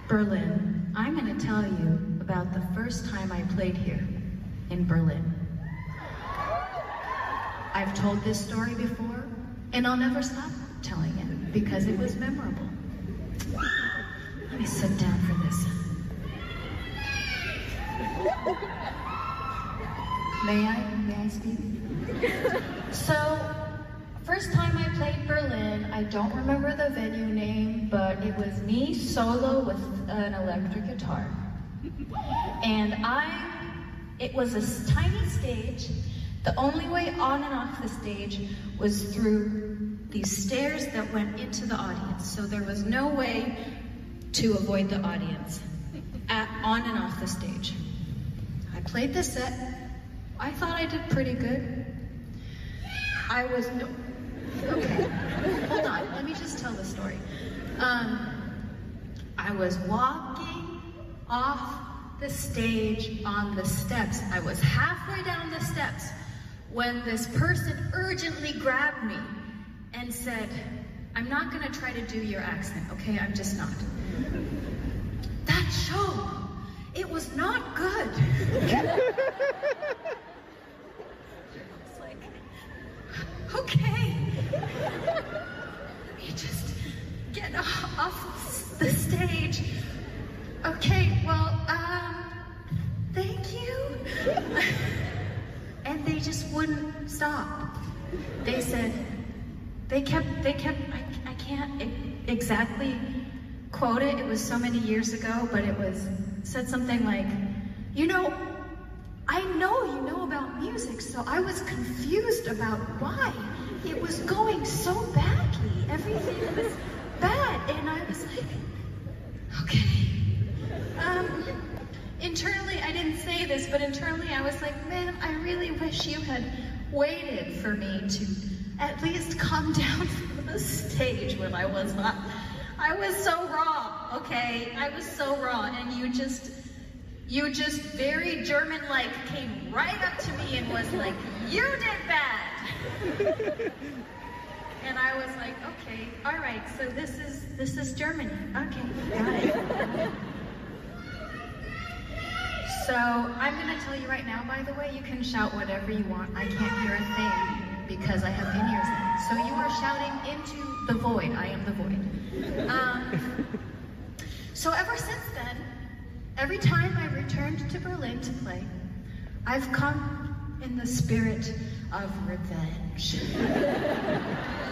Berlin. I'm going to tell you about the first time I played here in Berlin. I've told this story before, and I'll never stop telling it because it was memorable. Let me sit down for this. May I speak? So, first time I played Berlin, I don't remember the venue name, but it was me solo with an electric guitar. And it was a tiny stage. The only way on and off the stage was through these stairs that went into the audience. So there was no way to avoid the audience on and off the stage. I played the set. I thought I did pretty good. Okay, hold on, let me just tell the story. I was walking off the stage on the steps. I was halfway down the steps when this person urgently grabbed me and said, "I'm not gonna try to do your accent, okay? I'm just not." That show, it was not good. Okay, let me just get off the stage. Okay, well, thank you. And they just wouldn't stop. They said, they kept, I can't exactly quote it. It was so many years ago, but said something like, you know, I know you know about music, so I was confused about why it was going so badly. Everything was bad, and I was like, okay. Internally, I didn't say this, but internally I was like, man, I really wish you had waited for me to at least come down from the stage when I was not. I was so raw, okay? I was so raw, and you just very German-like came right up to me and was like, you did bad. And I was like, okay, all right, so this is Germany. Okay, got it. So I'm gonna tell you right now, by the way, you can shout whatever you want. I can't hear a thing because I have in-ears in. So you are shouting into the void. I am the void. So ever since then, every time I returned to Berlin to play, I've come in the spirit of revenge.